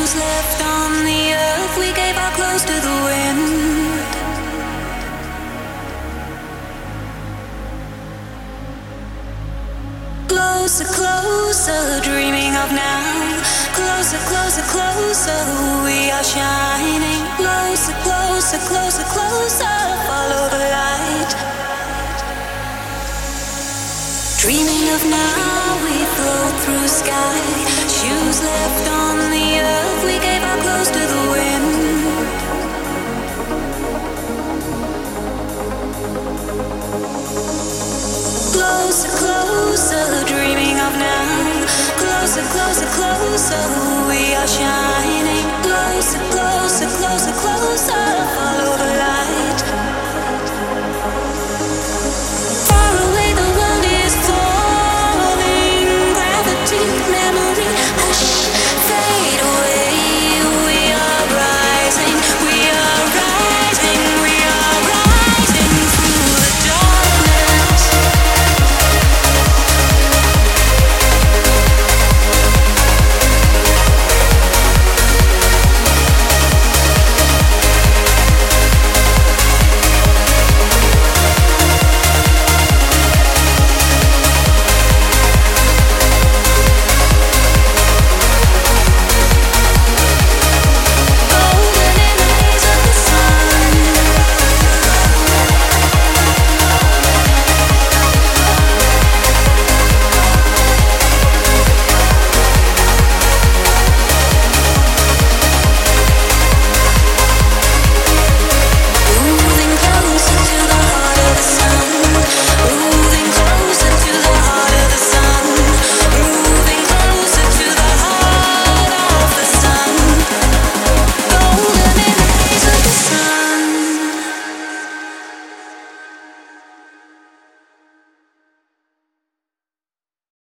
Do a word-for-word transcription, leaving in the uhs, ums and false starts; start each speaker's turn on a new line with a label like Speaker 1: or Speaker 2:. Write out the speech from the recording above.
Speaker 1: Shoes left on the earth, we gave our clothes to the wind. Closer, closer, dreaming of now. Closer, closer, closer, we are shining. Closer, closer, closer, closer, follow the light. Dreaming of now, we float through sky. Shoes left on the earth, we gave our clothes to the wind. Closer, closer, dreaming of now. Closer, closer, closer, we are shining. Closer, closer, closer, closer.